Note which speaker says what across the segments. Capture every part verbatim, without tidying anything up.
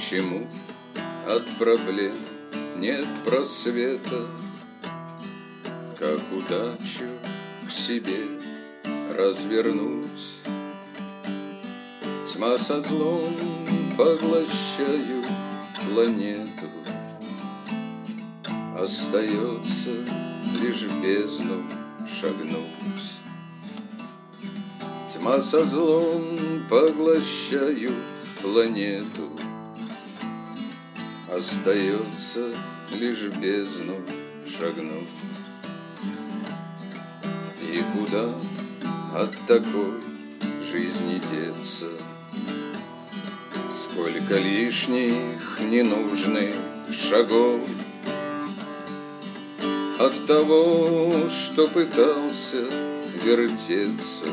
Speaker 1: Почему от проблем нет просвета? Как удачу к себе развернуть? Тьма со злом поглощают планету, остается лишь бездну шагнуть. Тьма со злом поглощают планету, остается лишь бездну шагнуть. И куда от такой жизни деться? Сколько лишних ненужных шагов от того, что пытался вертеться,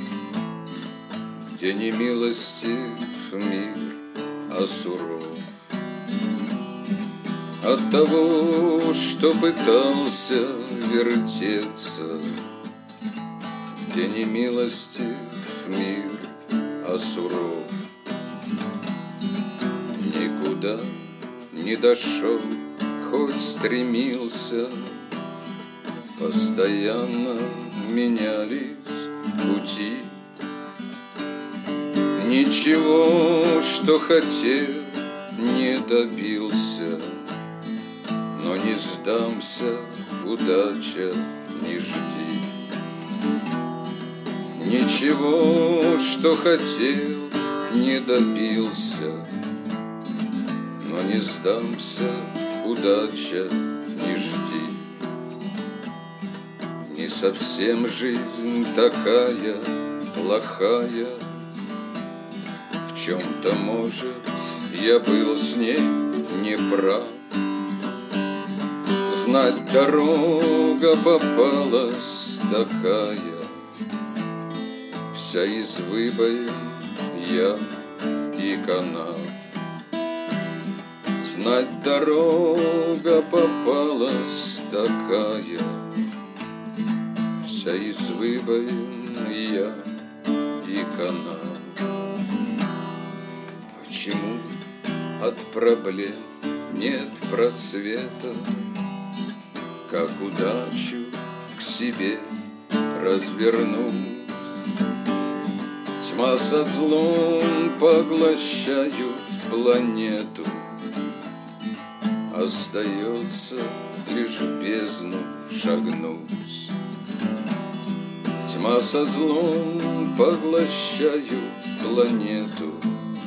Speaker 1: где не милостив мир, а суров. От того, что пытался вертеться, где не милостив мир, а суров. Никуда не дошел, хоть стремился, постоянно менялись пути. Ничего, что хотел, не добился, но не сдамся, удача, не жди. Ничего, что хотел, не добился, но не сдамся, удача, не жди. Не совсем жизнь такая плохая, в чем-то, может, я был с ней неправ. Знать, дорога попалась такая, вся из выбоин я и канав. Знать, дорога попалась такая, вся из выбоин я и канав. Почему от проблем нет просвета? Как удачу к себе развернуть? Тьма со злом поглощают планету, остается лишь бездну шагнуть. Тьма со злом поглощают планету,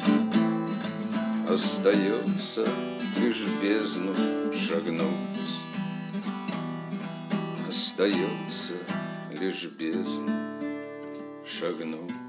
Speaker 1: остается лишь бездну шагнуть. Остается лишь бездну шагнуть.